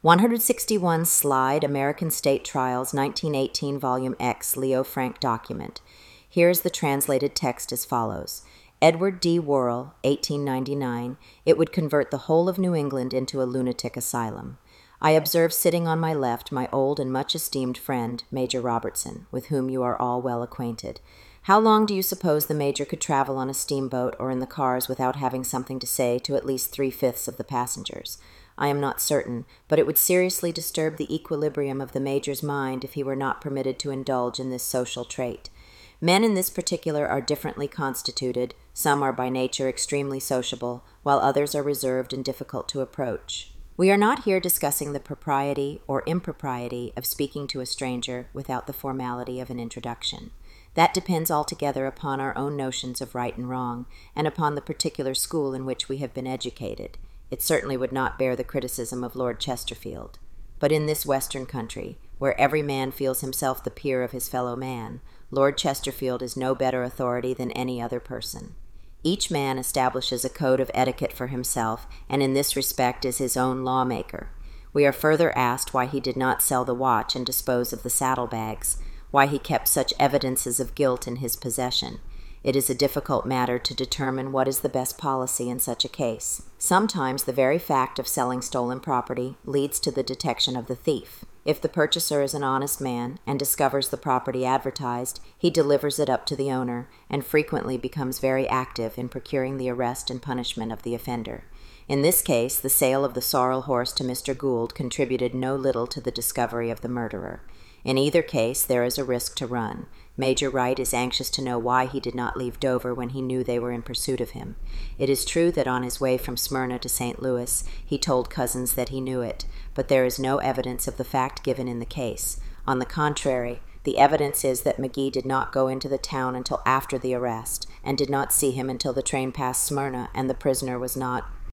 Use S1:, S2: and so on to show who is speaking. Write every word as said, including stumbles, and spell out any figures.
S1: one sixty-one Slide, American State Trials, nineteen eighteen, Volume X, Leo Frank document. Here is the translated text as follows. Edward D. Worrell, eighteen ninety-nine, it would convert the whole of New England into a lunatic asylum. I observe sitting on my left my old and much esteemed friend, Major Robertson, with whom you are all well acquainted. How long do you suppose the Major could travel on a steamboat or in the cars without having something to say to at least three-fifths of the passengers? I am not certain, but it would seriously disturb the equilibrium of the Major's mind if he were not permitted to indulge in this social trait. Men in this particular are differently constituted. Some are by nature extremely sociable, while others are reserved and difficult to approach. We are not here discussing the propriety or impropriety of speaking to a stranger without the formality of an introduction. That depends altogether upon our own notions of right and wrong, and upon the particular school in which we have been educated. It certainly would not bear the criticism of Lord Chesterfield. But in this western country, where every man feels himself the peer of his fellow man, Lord Chesterfield is no better authority than any other person. Each man establishes a code of etiquette for himself, and in this respect is his own lawmaker. We are further asked why he did not sell the watch and dispose of the saddlebags, why he kept such evidences of guilt in his possession. It is a difficult matter to determine what is the best policy in such a case. Sometimes the very fact of selling stolen property leads to the detection of the thief. If the purchaser is an honest man and discovers the property advertised, he delivers it up to the owner and frequently becomes very active in procuring the arrest and punishment of the offender. In this case, the sale of the sorrel horse to Mister Gould contributed no little to the discovery of the murderer. In either case, there is a risk to run. Major Wright is anxious to know why he did not leave Dover when he knew they were in pursuit of him. It is true that on his way from Smyrna to Saint Louis, he told Cousins that he knew it, but there is no evidence of the fact given in the case. On the contrary, the evidence is that McGee did not go into the town until after the arrest, and did not see him until the train passed Smyrna and the prisoner was not